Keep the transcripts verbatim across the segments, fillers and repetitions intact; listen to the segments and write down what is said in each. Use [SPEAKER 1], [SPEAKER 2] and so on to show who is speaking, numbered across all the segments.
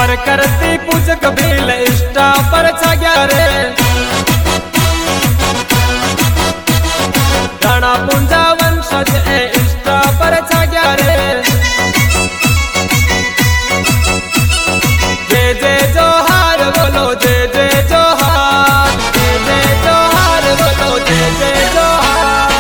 [SPEAKER 1] पर करती पूज कबील इंस्टा पर छा गया रे। राणा पुंजा वंशज ए इंस्टा पर छा गया रे। जय जय जोहार बोलो जय जय जोहार, जय जय जोहार बोलो जय जय जोहार।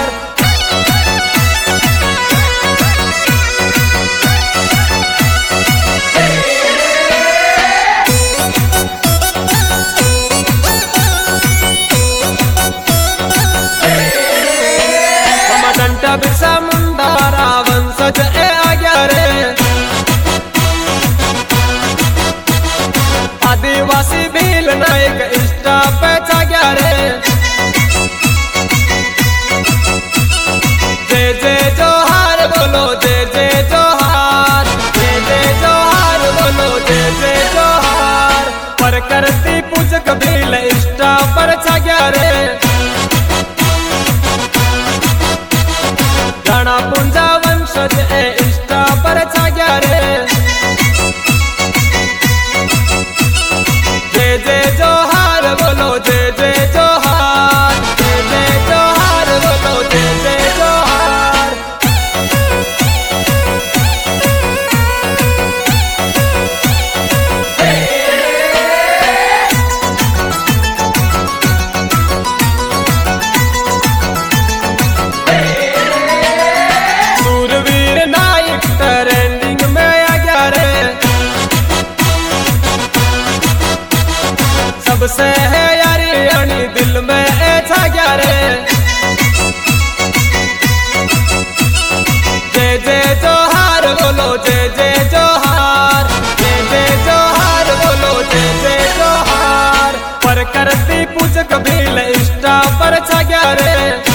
[SPEAKER 1] डंटा बिरसा मुंडा वंशज ए आ गया रे। आदिवासी भील नायक इंस्टा पे छा गया रे। जय जय जोहार बोलो जय जय जोहार, जय जय जोहार बोलो जय जय जोहार। पर करती पूज कबील इंस्टा पर छा गया रे। राणा पुंजा वंशज ए इंस्टा पर छा गया रे। जय जय जोहार बोलो जय जय जोहार, जय जय जोहार बोलो जय जय जोहार। सूरवीर नायक ट्रेंडिंग में आ गया रे। सबसे है यारी यानी दिल में ए छा गया रे। जय जय जोहार बोलो जय जय जोहार, जय जय जोहार बोलो जय जय जोहार। पर करती पूज कबील इंस्टा पर छा गया रे।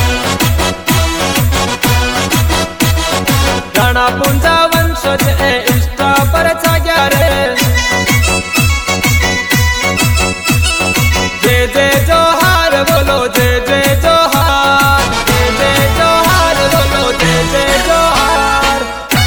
[SPEAKER 1] राणा पुंजा वंशज ए इंस्टा पर छा गया रे। जय जय जोहार बोलो जय जय जोहार, जय जय जोहार बोलो जय जय जोहार।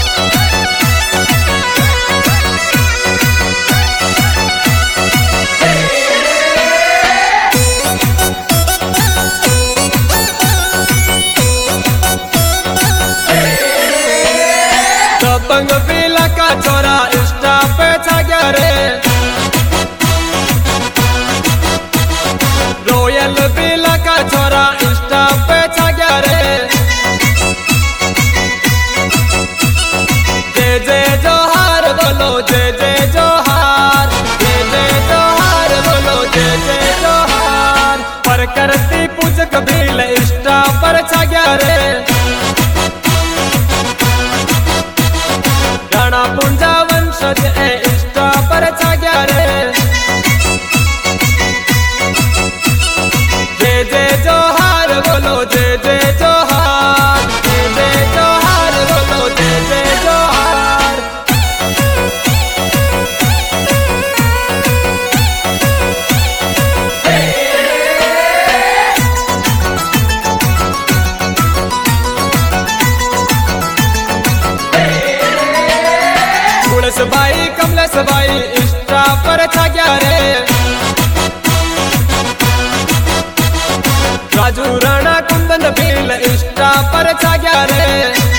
[SPEAKER 1] दबंग पीला का छोरा इंस्टा पे छा गया रे। रोयल पीला का छोरा इंस्टा पे छा गया रे। जय जय जोहार बोलो जय जय जोहार, जय जय जोहार बोलो जय जय जोहार। पर करती पूज कबील इंस्टा पर छा गया रे। राणा पुंजा वंशज ए इंस्टा पर छा गया रे। जय जय जोहार बोलो जय जय जोहार, जय जय जोहार बोलो जय जय जोहार। कुलस भाई कमलेश भाई इंस्टा पर छा गया रे। राजू राणा कुंदन भील इंस्टा पर छा गया रे।